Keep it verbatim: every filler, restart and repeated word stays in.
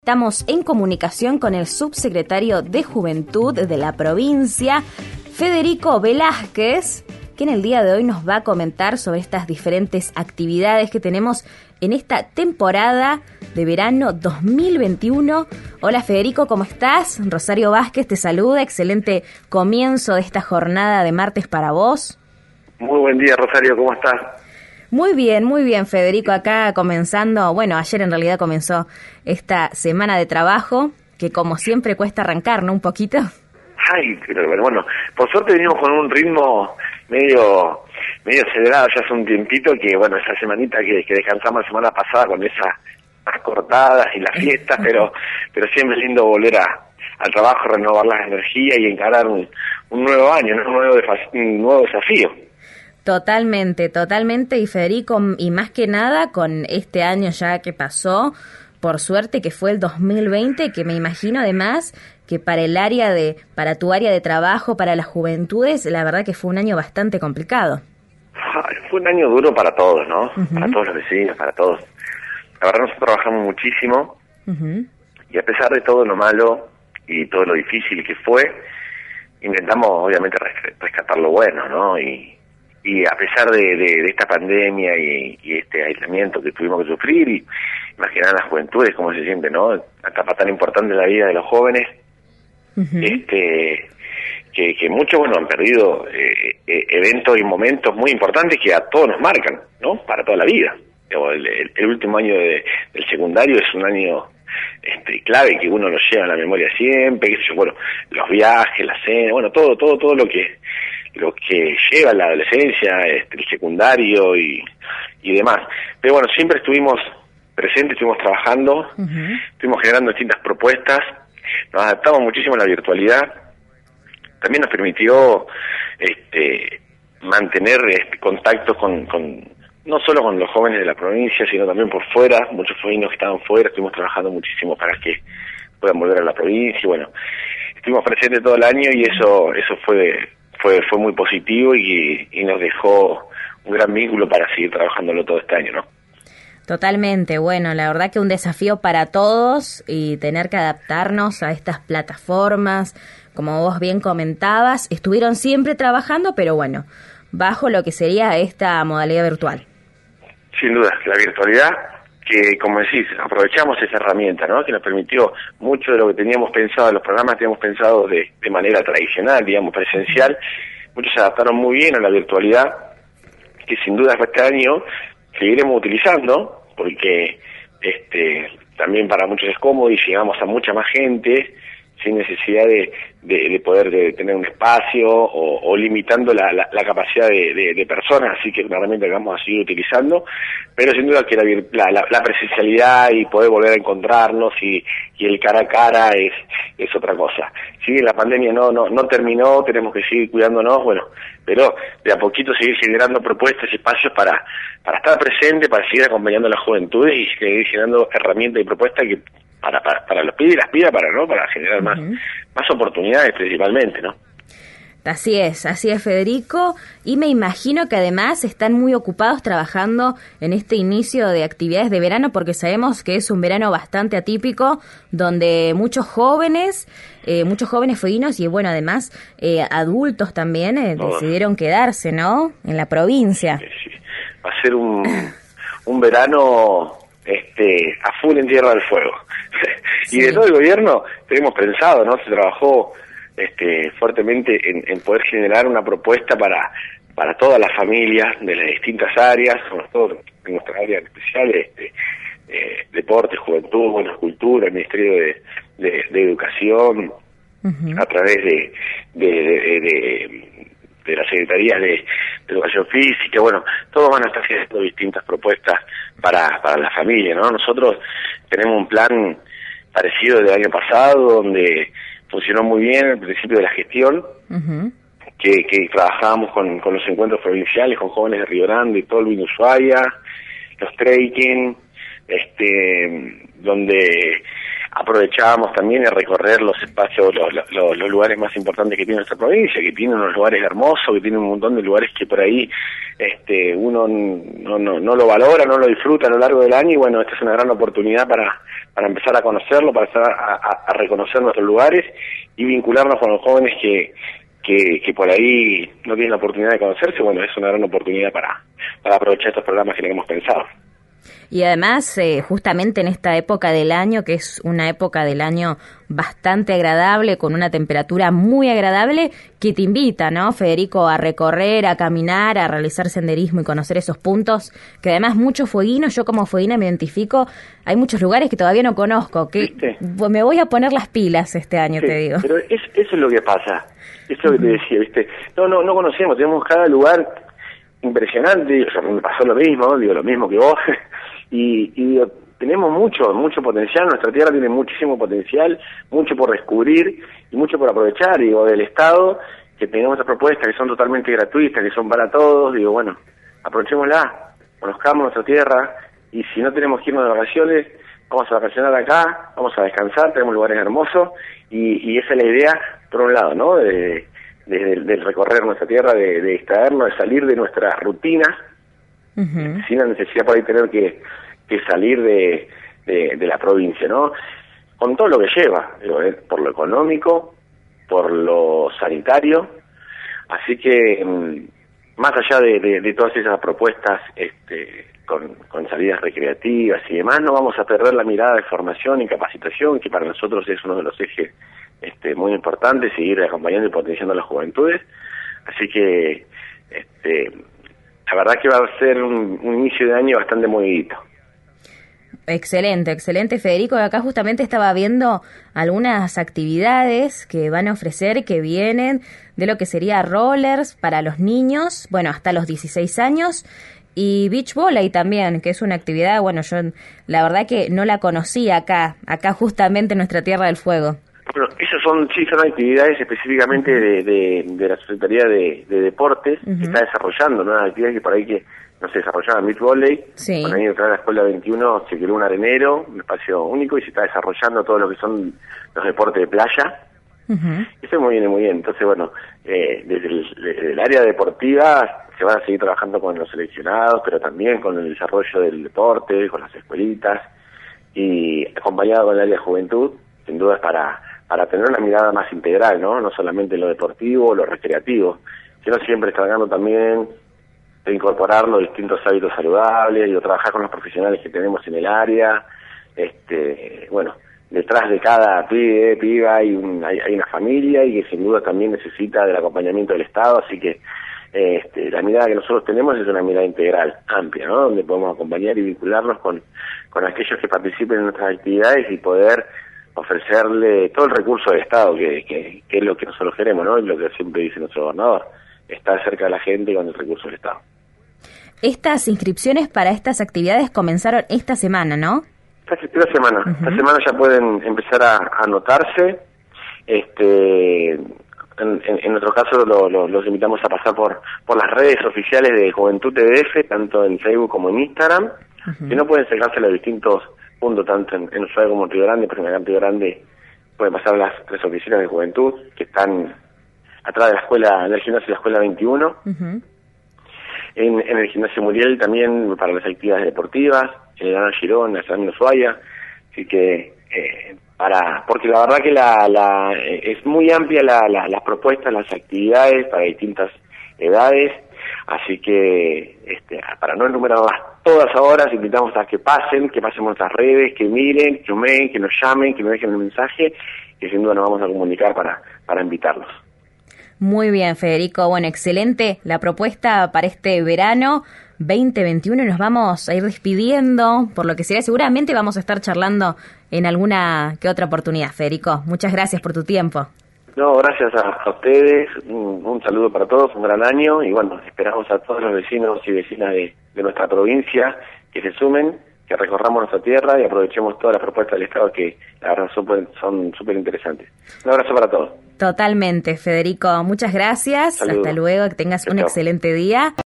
Estamos en comunicación con el subsecretario de Juventud de la provincia, Federico Velázquez, que en el día de hoy nos va a comentar sobre estas diferentes actividades que tenemos en esta temporada de verano dos mil veintiuno. Hola Federico, ¿cómo estás? Rosario Vázquez te saluda, excelente comienzo de esta jornada de martes para vos. Muy buen día, Rosario, ¿cómo estás? Muy bien, muy bien, Federico, acá comenzando, bueno, ayer en realidad comenzó esta semana de trabajo, que como siempre cuesta arrancar, ¿no? Un poquito. Ay, pero bueno, por suerte venimos con un ritmo medio medio acelerado ya hace un tiempito, que bueno, esa semanita que, que descansamos la semana pasada con esas más cortadas y las fiestas, pero pero siempre es lindo volver a, al trabajo, renovar las energías y encarar un, un nuevo año, ¿no? un, nuevo defa- un nuevo desafío. Totalmente, totalmente, y Federico, y más que nada con este año ya que pasó, por suerte que fue el dos mil veinte, que me imagino además que para el área de, para tu área de trabajo, para las juventudes, la verdad que fue un año bastante complicado. Ay, fue un año duro para todos, ¿no? Uh-huh. Para todos los vecinos, para todos. La verdad nosotros trabajamos muchísimo, uh-huh. y a pesar de todo lo malo y todo lo difícil que fue, intentamos obviamente rescatar lo bueno, ¿no? Y Y a pesar de, de, de esta pandemia y, y este aislamiento que tuvimos que sufrir, y más que nada las juventudes, cómo se siente, ¿no? Una etapa tan importante en la vida de los jóvenes, uh-huh. este que, que muchos, bueno, han perdido eh, eh, eventos y momentos muy importantes que a todos nos marcan, ¿no? Para toda la vida. El, el, el último año de, del secundario es un año este, clave que uno lo lleva en la memoria siempre, qué sé yo, bueno, los viajes, la cena, bueno, todo, todo, todo lo que lo que lleva la adolescencia, este, el secundario y, y demás. Pero bueno, siempre estuvimos presentes, estuvimos trabajando, uh-huh. estuvimos generando distintas propuestas, nos adaptamos muchísimo a la virtualidad, también nos permitió este, mantener este, contactos con, con, no solo con los jóvenes de la provincia, sino también por fuera, muchos jóvenes que estaban fuera, estuvimos trabajando muchísimo para que puedan volver a la provincia, y bueno, estuvimos presentes todo el año y eso, eso fue... fue fue muy positivo y, y nos dejó un gran vínculo para seguir trabajándolo todo este año, ¿no? Totalmente, bueno, la verdad que un desafío para todos y tener que adaptarnos a estas plataformas, como vos bien comentabas, estuvieron siempre trabajando, pero bueno, bajo lo que sería esta modalidad virtual. Sin duda, la virtualidad, que como decís, aprovechamos esa herramienta, ¿no? Que nos permitió mucho de lo que teníamos pensado, los programas teníamos pensado de, de manera tradicional, digamos, presencial, muchos se adaptaron muy bien a la virtualidad, que sin duda este año seguiremos utilizando, porque este también para muchos es cómodo y llegamos a mucha más gente, sin necesidad de, de, de poder de tener un espacio o, o limitando la, la, la capacidad de, de, de personas, así que es una herramienta que vamos a seguir utilizando, pero sin duda que la, la, la presencialidad y poder volver a encontrarnos y, y el cara a cara es, es otra cosa. Sí, la pandemia no, no, no terminó, tenemos que seguir cuidándonos, bueno, pero de a poquito seguir generando propuestas y espacios para, para estar presente, para seguir acompañando a las juventudes y seguir generando herramientas y propuestas que Para, para para los pibes y las pibas, para no para generar más uh-huh. más oportunidades principalmente, ¿no? Así es, así es, Federico, y me imagino que además están muy ocupados trabajando en este inicio de actividades de verano, porque sabemos que es un verano bastante atípico, donde muchos jóvenes, eh, muchos jóvenes fueguinos y bueno, además eh, adultos también eh, decidieron quedarse, ¿no? En la provincia. Sí, sí. Va a ser un un verano este a full en Tierra del Fuego. Sí. Y de todo el gobierno tenemos pensado, ¿no? Se trabajó este fuertemente en, en poder generar una propuesta para para todas las familias de las distintas áreas, sobre todo en nuestra área especial, este, eh, deporte, juventud, bueno, cultura, el Ministerio de, de, de Educación, uh-huh. a través de de, de, de, de, de las secretarías de, de Educación Física, bueno, todos van a estar haciendo distintas propuestas para para la familia, ¿no? Nosotros tenemos un plan parecido del año pasado, donde funcionó muy bien al principio de la gestión, uh-huh. que, que trabajábamos con, con los encuentros provinciales, con jóvenes de Río Grande y Tolwyn y Ushuaia, los trekking, este, donde aprovechábamos también a recorrer los espacios, los, los, los lugares más importantes que tiene nuestra provincia, que tiene unos lugares hermosos, que tiene un montón de lugares que por ahí este uno no, no, no lo valora, no lo disfruta a lo largo del año, y bueno, esta es una gran oportunidad para, para empezar a conocerlo, para empezar a, a, a reconocer nuestros lugares y vincularnos con los jóvenes que, que, que por ahí no tienen la oportunidad de conocerse. Bueno, es una gran oportunidad para, para aprovechar estos programas que hemos pensado. Y además, eh, justamente en esta época del año, que es una época del año bastante agradable, con una temperatura muy agradable, que te invita, ¿no, Federico, a recorrer, a caminar, a realizar senderismo y conocer esos puntos, que además muchos fueguinos, yo como fueguina me identifico, hay muchos lugares que todavía no conozco, que ¿viste? Me voy a poner las pilas este año, sí, te digo. Pero es, eso es lo que pasa, eso es lo que te decía, ¿viste? No, no, no conocemos, tenemos cada lugar impresionante, o sea, me pasó lo mismo, digo lo mismo que vos, y, y tenemos mucho, mucho potencial, nuestra tierra tiene muchísimo potencial, mucho por descubrir y mucho por aprovechar, digo, del Estado, que tengamos estas propuestas que son totalmente gratuitas, que son para todos, digo, bueno, aprovechémosla, conozcamos nuestra tierra, y si no tenemos que irnos de vacaciones, vamos a vacacionar acá, vamos a descansar, tenemos lugares hermosos, y, y esa es la idea, por un lado, ¿no?, de, de, de, de recorrer nuestra tierra, de, de extraernos, de salir de nuestras rutinas, uh-huh. sin la necesidad por ahí tener que, que salir de, de, de la provincia, ¿no? Con todo lo que lleva, digo, eh, por lo económico, por lo sanitario, así que mmm, más allá de, de, de todas esas propuestas este, con, con salidas recreativas y demás, no vamos a perder la mirada de formación y capacitación, que para nosotros es uno de los ejes este, muy importantes, seguir acompañando y potenciando a las juventudes, así que este, la verdad que va a ser un, un inicio de año bastante movidito. Excelente, excelente, Federico. Acá justamente estaba viendo algunas actividades que van a ofrecer, que vienen de lo que sería rollers para los niños, bueno, hasta los dieciséis años, y beach volley también, que es una actividad, bueno, yo la verdad que no la conocía acá, acá justamente en nuestra Tierra del Fuego. Bueno, esas son, sí, son actividades específicamente de, de, de la Secretaría de, de Deportes, uh-huh. que está desarrollando, ¿no? Actividades que por ahí que no se desarrollaban beach volley, sí. Por ahí detrás de la Escuela veintiuno se creó un arenero, un espacio único, y se está desarrollando todo lo que son los deportes de playa. Uh-huh. Eso muy bien, muy bien. Entonces, bueno, eh, desde, el, desde el área deportiva se van a seguir trabajando con los seleccionados, pero también con el desarrollo del deporte, con las escuelitas, y acompañado con el área de juventud, sin duda es para, para tener una mirada más integral, ¿no? No solamente lo deportivo, lo recreativo, sino siempre tratando también de incorporar los distintos hábitos saludables y de trabajar con los profesionales que tenemos en el área. Este, bueno, detrás de cada pibe, piba hay, un, hay, hay una familia, y que sin duda también necesita del acompañamiento del Estado, así que este, la mirada que nosotros tenemos es una mirada integral, amplia, ¿no? Donde podemos acompañar y vincularnos con, con aquellos que participen en nuestras actividades y poder ofrecerle todo el recurso del Estado, que, que, que es lo que nosotros queremos, ¿no? Y lo que siempre dice nuestro gobernador, estar cerca de la gente con el recurso del Estado. Estas inscripciones para estas actividades comenzaron esta semana, ¿no? Esta, esta semana. Uh-huh. Esta semana ya pueden empezar a, a anotarse. Este, en, en, en nuestro caso lo, lo, los invitamos a pasar por por las redes oficiales de Juventud T D F, tanto en Facebook como en Instagram. Uh-huh. Si no, pueden acercarse a los distintos puntos, tanto en, en Ushuaia como en Río Grande, pero en Río Grande pueden pasar a las tres oficinas de Juventud, que están atrás de la escuela, del gimnasio de la Escuela veintiuno. Uh-huh. En, en el gimnasio Muriel también para las actividades deportivas, en el Gran Girón, en el Ushuaia, así que eh, para, porque la verdad que la, la es muy amplia la, la, las propuestas, las actividades para distintas edades, así que este, para no enumerarlas todas ahora, invitamos a que pasen, que pasen nuestras redes, que miren, que humeen, que nos llamen, que nos dejen un mensaje, que sin duda nos vamos a comunicar para, para invitarlos. Muy bien, Federico. Bueno, excelente la propuesta para este verano veinte veintiuno, y nos vamos a ir despidiendo, por lo que será seguramente vamos a estar charlando en alguna que otra oportunidad. Federico, muchas gracias por tu tiempo. No, gracias a, a ustedes, un, un saludo para todos, un gran año, y bueno, esperamos a todos los vecinos y vecinas de, de nuestra provincia que se sumen, que recorramos nuestra tierra y aprovechemos todas las propuestas del Estado, que la verdad son súper interesantes. Un abrazo para todos. Totalmente, Federico. Muchas gracias. Saludos. Hasta luego. Que tengas Chau. Un excelente día.